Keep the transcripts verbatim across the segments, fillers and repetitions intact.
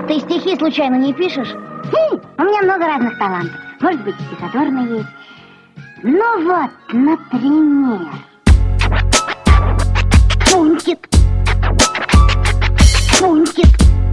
Ты стихи случайно не пишешь? Хм, у меня много разных талантов. Может быть, стихотворные есть. Ну вот, например... Фунтик. Фунтик.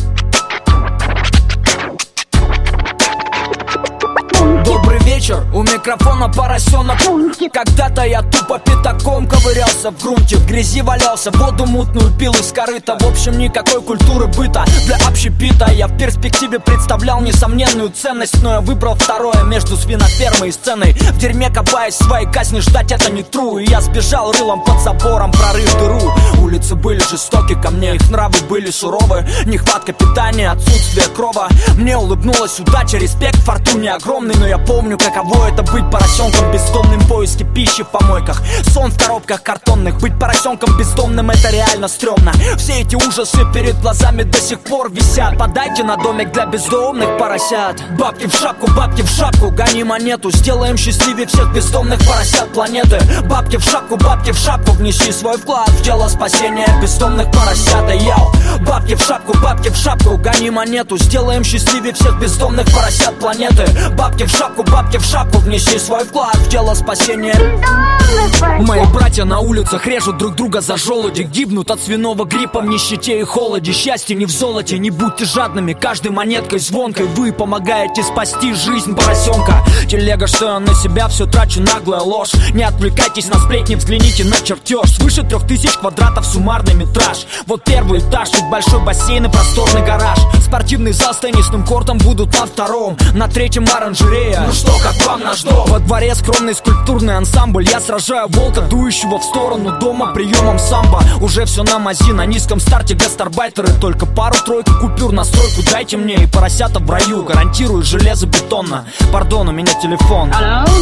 Добрый вечер, у микрофона поросенок. Фунтик. Когда-то я тупо пятаком ковырялся в грунте, в грязи валялся, воду мутную пил из корыта. В общем, никакой культуры быта для общепита. Я в перспективе представлял несомненную ценность, но я выбрал второе между свинофермой и сценой. В дерьме копаясь, своей казни ждать это не true. И я сбежал рылом под забором, прорыв дыру. Улицы были жестоки ко мне, их нравы были суровы. Нехватка питания, отсутствие крова. Мне улыбнулась удача, респект фортуне огромный. Но я помню, каково это быть поросенком бездомным в поиске пищи в помойках. Сон в коробках картонных. Быть поросенком бездомным — это реально стрёмно. Все эти ужасы перед глазами до сих пор висят. Подайте на домик для бездомных поросят. Бабки в шапку, бабки в шапку, гони монету. Сделаем счастливее всех бездомных поросят планеты. Бабки в шапку, бабки в шапку, внеси свой вклад в дело спасения бездомных поросят. Йоу. Бабки в шапку, бабки в шапку, гони монету. Сделаем счастливее всех бездомных поросят планеты. Бабки в шапку, бабки в шапку, внеси свой вклад в дело спасения. Мои братья на улицах режут друг друга за желуди, гибнут от свиного гриппа в нищете и холоде. Счастье не в золоте, не будьте жадными, каждой монеткой звонкой вы помогаете спасти жизнь поросенка. Телега, что я на себя все трачу, наглая ложь. Не отвлекайтесь на сплетни, взгляните на чертеж. Свыше трех тысяч квадратов суммарный метраж. Вот первый этаж, тут большой бассейн и просторный гараж. Спортивный зал с теннисным кортом будут на втором. На третьем оранжерея. Ну что, как вам наш дом? Во дворе скромный скульптурный ансамбль. Я сражаю волка, дующего в сторону дома приемом самбо. Уже все на мази, на низком старте гастарбайтеры. Только пару-тройку купюр на стройку дайте мне, и поросята в раю. Гарантирую железобетонно. Пардон, у меня телефон.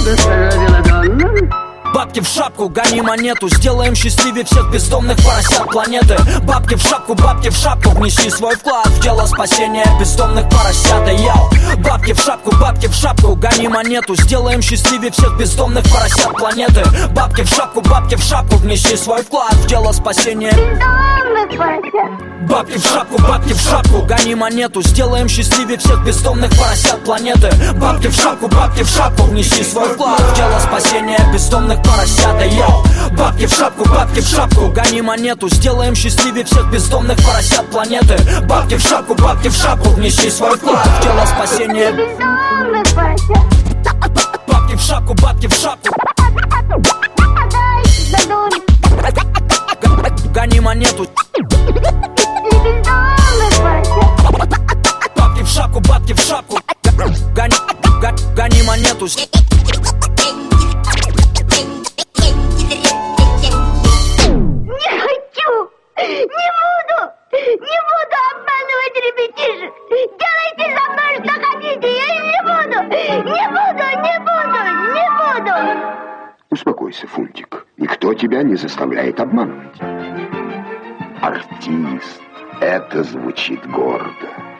Бабки в шапку, гони монету. Сделаем счастливее всех бездомных поросят планеты. Бабки в шапку, бабки в шапку, внеси свой вклад в дело спасения бездомных поросят. Йоу. Бабки в шапку, бабки в шапку, гони монету. Сделаем счастливее всех бездомных поросят планеты. Бабки в шапку, бабки в шапку, внеси свой вклад в дело спасения бездомных поросят. Бабки в шапку, бабки в шапку, гони монету. Сделаем счастливее всех бездомных поросят планеты. Бабки в шапку, бабки в шапку, внеси свой вклад в дело спасения бездомных поросята. Йоу. Бабки в шапку, бабки в шапку, гони монету. Сделаем счастливее всех бездомных поросят планеты. Бабки в шапку, бабки в шапку, внеси свой вклад в дело спасения бездомных поросят. Бабки в шапку, бабки в шапку, гони монету. Бабки в шапку, бабки в шапку, гони, гони монету. Не буду! Не буду обманывать ребятишек! Делайте со мной, что хотите! Я не буду! Не буду! Не буду! Не буду! Успокойся, Фунтик. Никто тебя не заставляет обманывать. Артист. Это звучит гордо.